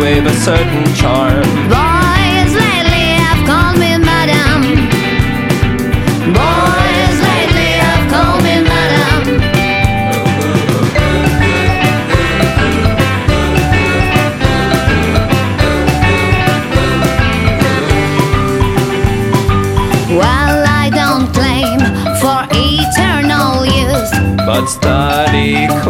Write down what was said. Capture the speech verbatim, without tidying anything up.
with a certain charm. Boys lately have called me madam. Boys lately have called me madam. Well, I don't claim for eternal youth, But study